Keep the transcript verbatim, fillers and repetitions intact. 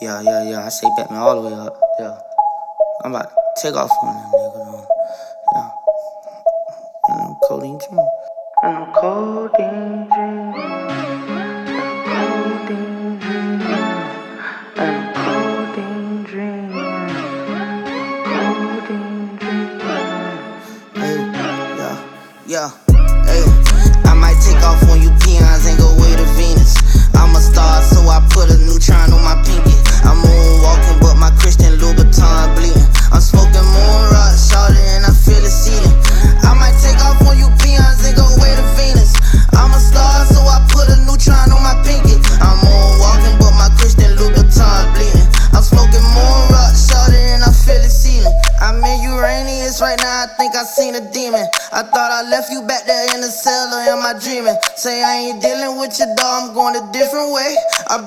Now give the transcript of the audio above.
Yeah, yeah, yeah. I say Batman all the way up. Yeah. I'm about to take off on them niggas. Yeah. And them codeine dreams. And them codeine dreams. And them codeine dreams. And them codeine dreams. Codeine dreams. Hey, yeah, yeah. Hey, I might take off on you peons and go way to Venus. I'm a star, so I put a neutron on my pinky. I'm moonwalking, but my Christian Louboutin bleeding. I'm smoking moon rock, shorty, and I feel it seeding. I might take off on you peons and go way to Venus. I'm a star, so I put a neutron on my pinky. I'm moonwalking, but my Christian Louboutin bleeding. I'm smoking moon rock, shorty, and I feel it seeding. I'm in Uranus right now, I think I seen a demon. I thought I left you back there in the cell, or am I dreaming? Say I ain't dealing with your dog, I'm going a different way. I